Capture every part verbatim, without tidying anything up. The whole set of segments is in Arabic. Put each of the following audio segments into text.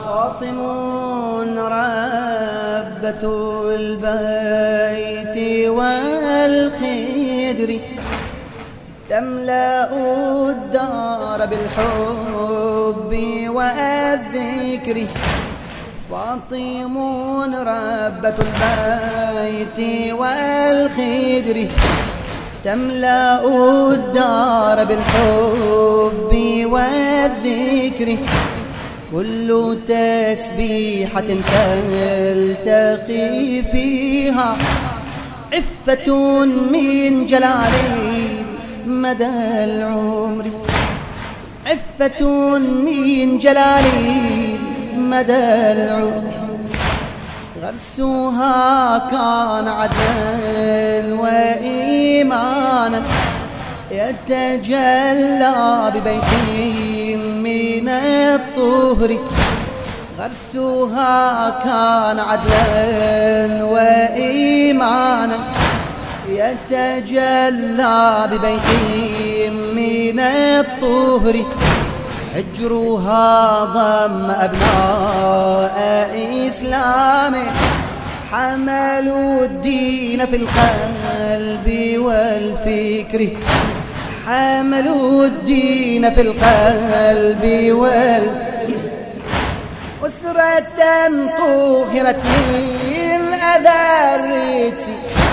فاطم ربة البيت والخدر تملأ الدار بالحب والذكر. فاطم ربة البيت والخدر تملأ الدار بالحب والذكر. كل تسبيحة تلتقي فيها عفة من جلالي مدى العمر. عفة من جلالي مدى العمر. غرسها كان عدلا وإيمانا يتجلى ببيت من الطهر. غرسها كان عدلا وإيمانا يتجلى ببيت من الطهر. حجرها ضم أبناء إسلام حملوا الدين في القلب والفكر. حملوا الدين في القلب والفكر. أسرة طهرت من أذى الرجس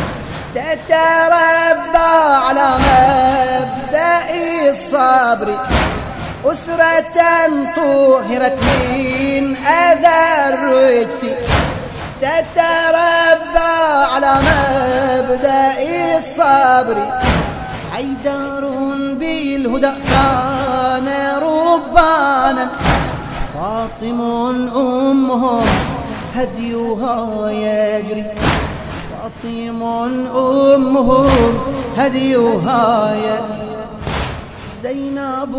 تتربى على مبدأ الصبر. أسرة طهرت من أذى الرجس تتربى على مبدأ الصبر. حيدر بالهدى كان ربانا. فاطم أمهم هديها يجري. فاطم أمهم هديها يجري. زينب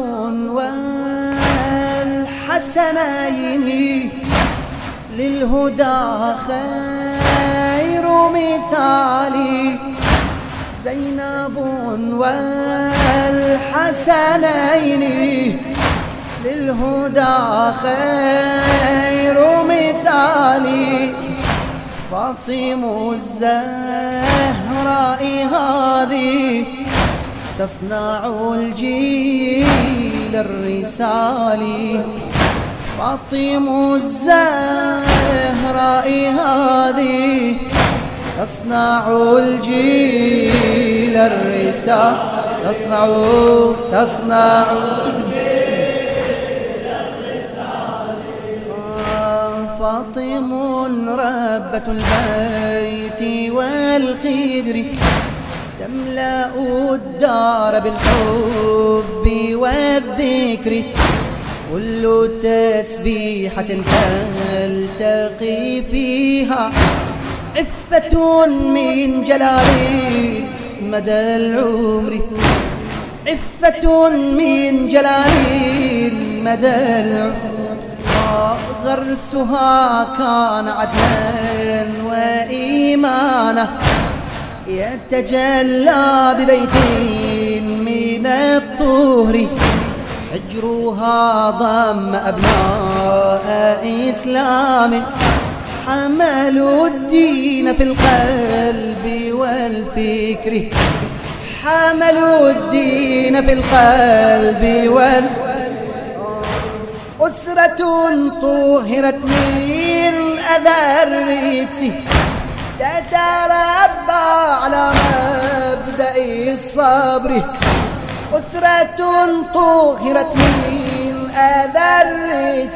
والحسنين للهدى خير مثالي. زينب والحسنين للهدى خير مثالي. فاطم الزهراء هذه تصنع الجيل الرسالي. فاطم الزهراء هذه تصنع الجيل الرسالي. تصنع تصنع الجيل الرسالي. فاطم ربة البيت والخدر تملأ الدار بالحب والذكر. كل تسبيحة تلتقي فيها عفة من جلالي مدى العمر. عفة من جلالي مدى العمر. غرسها كان عدلا وإيمانا يتجلى ببيت من الطهر. حجرها ضم أبناء إسلام حملوا الدين في القلب والفكر. حملوا الدين في القلب والفكر. أسرة طهرت من أذى الرجس تتربى على مبدأ الصبر. أسرة طهرت من أذى الرجس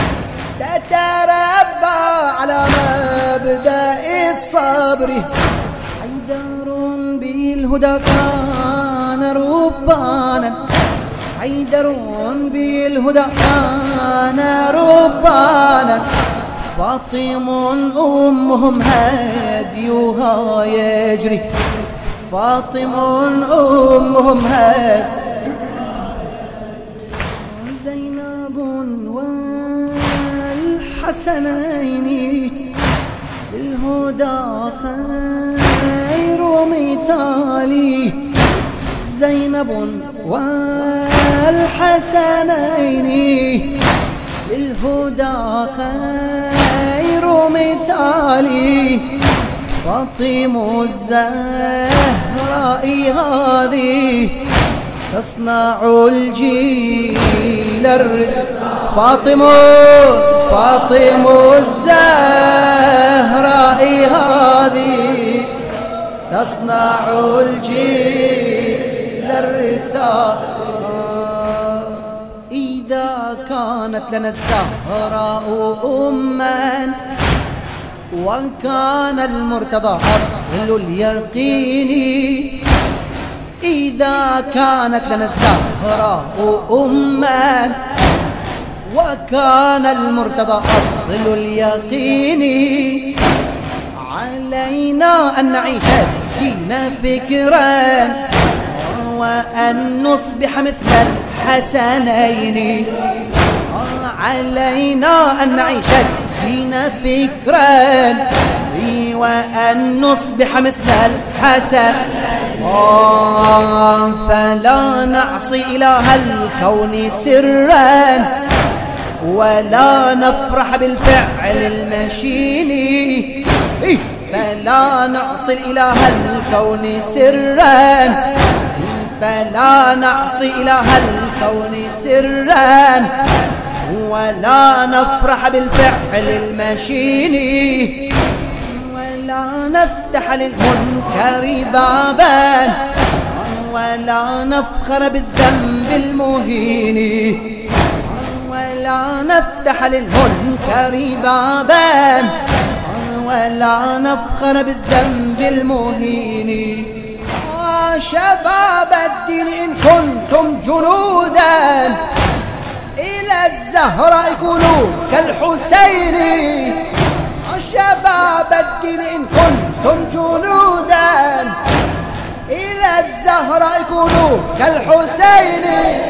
تتربى على مبدأ الصبر. حيدر بالهدى كان ربانا. حيدر بالهدى كان ربانا. فاطم أمهم هديها يجري. فاطم أمهم هديها. زينب والحسنين للهدى خير مثالي. زينب والحسنين للهدى خير مثالي فاطمة الزهراء هذه تصنع الجيل الرد. فاطمة فاطمة الزهراء هذه تصنع الجيل الرثاء. إذا كانت لنا الزهراء أمًا وكان المرتضى أصل اليقين، إذا كانت لنا الزهراء أمًا وكان المرتضى أصل اليقين، علينا أن نعيش الدين فكرا وأن نصبح مثل الحسنين. علينا أن نعيش الدين فكرا وأن نصبح مثل الحسن، فلا نعصي إله الكون سرا ولا نفرح بالفعل المشين. فلا نعصي الإله الكون سرا فلا نعصي إله الكون سرا ولا نفرح بالفعل المشين، ولا نفتح للمنكر بابا ولا نفخر بالذنب المهين، ولا نفتح للمنكر بابا ولا نفخر بالذنب المهين. شباب الدين إن كنتم جنودا إلى الزهراء كونوا كالحسين. شباب الدين إن كنتم جنودا إلى الزهراء كونوا كالحسين.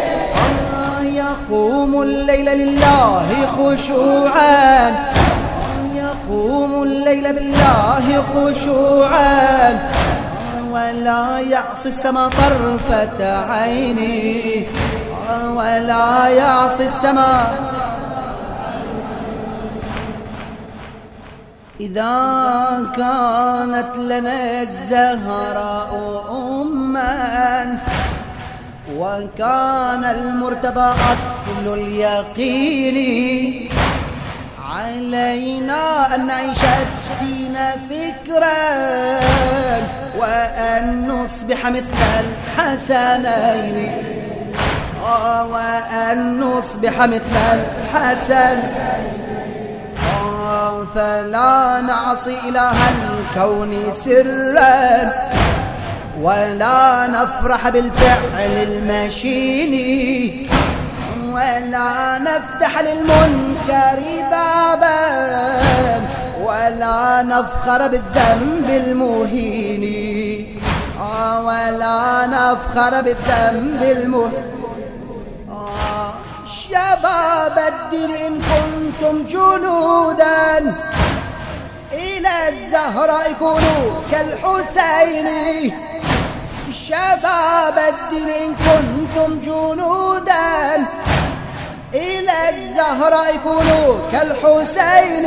يقوم الليل لله خشوعا يقوم الليل بالله خشوعا ولا يعصي السما طرفة عيني ولا يعصي السما. إذا كانت لنا الزهراء أمًا وكان المرتضى أصل اليقين، علينا أن نعيش الدين فكرا وأن نصبح مثل الحسنين وأن نصبح مثل الحسن. فلا نعصي إله الكون سرا ولا نفرح بالفعل المشين ولا نفتح للمنكر بابا ولا نفخر بالذنب المهين ولا نفخر بالذنب المهين. شباب الدين إن كنتم جنودا إلى الزهراء كونوا كالحسين. شباب الدين إن كنتم جنودا إلى الزهراء كونوا كالحسين.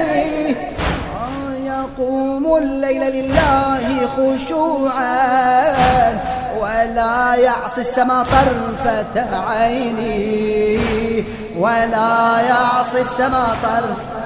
يقوم الليل لله خشوعا ولا يعصي السما طرفة عيني ولا يعصي السما طرفة.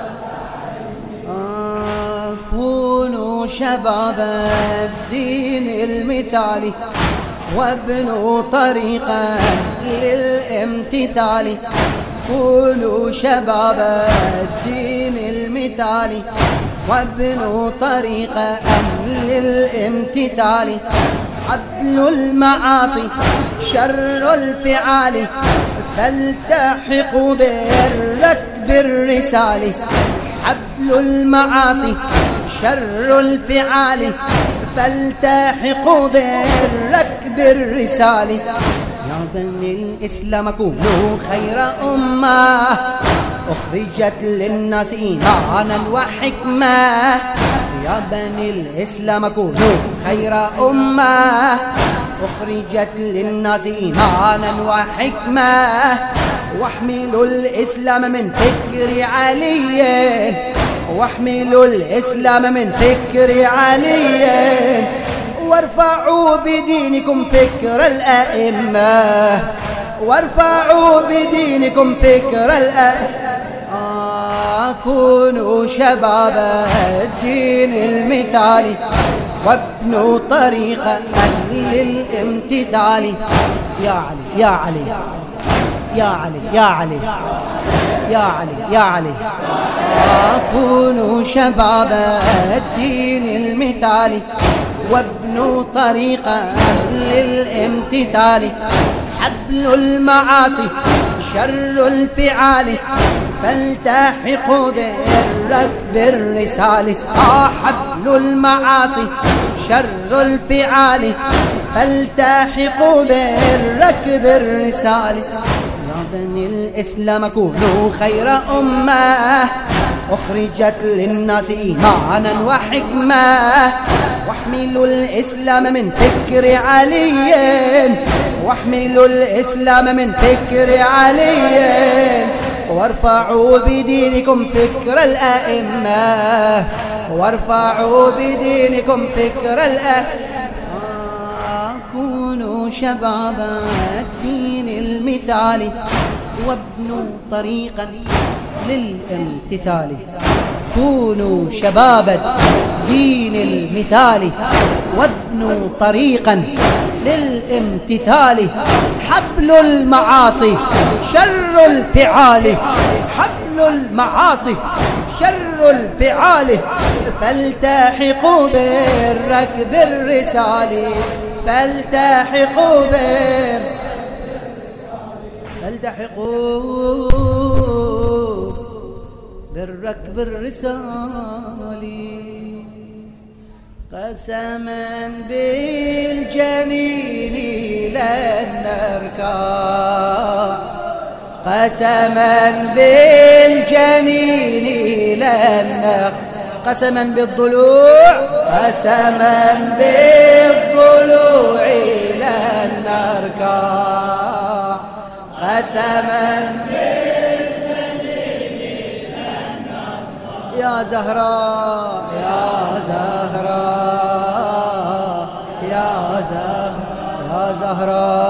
كونوا شباب الدين المثالي وابنوا طريقا للامتثال. كونوا شباب الدين المثالي وابنوا طريقا للامتثال. حبل المعاصي شر الفعال فالتحقوا بالركب الرسال. حبل المعاصي شر الفعال فالتحقوا بالركب الرسال. يا بني الإسلام كونوا خير أمة أخرجت للناس إيمانا وحكمة. يا بني الإسلام كونوا خير أمة أخرجت للناس إيمانا وحكمة. واحملوا الإسلام من فكر علي، واحملوا الإسلام من فكر علي، وارفعوا بدينكم فكر الأئمة، وارفعوا بدينكم فكر الأئمة. آه كونوا شباب الدين المثالي، وابنوا طريقا للامتثال. يا علي يا علي يا علي يا علي يا علي يا علي. آه كونوا شباب الدين المثالي، وابنوا طريقا للامتثال. حبل المعاصي شر الفعال، فالتحقوا بالركب الرسال. آه حبل المعاصي شر الفعال، فالتحقوا بالركب الرسال. يا بني الإسلام كونوا خير أمة، أخرجت للناس إيمانا وحكمة. واحملوا الإسلام من فكر علي، واحملوا الإسلام من فكر علي، وارفعوا بدينكم فكر الأئمة، وارفعوا بدينكم فكر الأئمة. كونوا شباب الدين المثالي، وابنوا طريقا للامتثال. كونوا شباب الدين المثالي، وابنوا طريقا للامتثال. حبل المعاصي شر الفعال، حبل المعاصي شر الفعال، فالتحقوا بالركب الرسال. فالتحقوا بر فالتحقوا بالركب الرسال. قسما بالجنين لن نركع، قسما بالجنين لن نركع، قسما بالضلوع، قسما بالضلوع لن نركع، قسما يا زهراء يا زهراء يا زهراء يا زهراء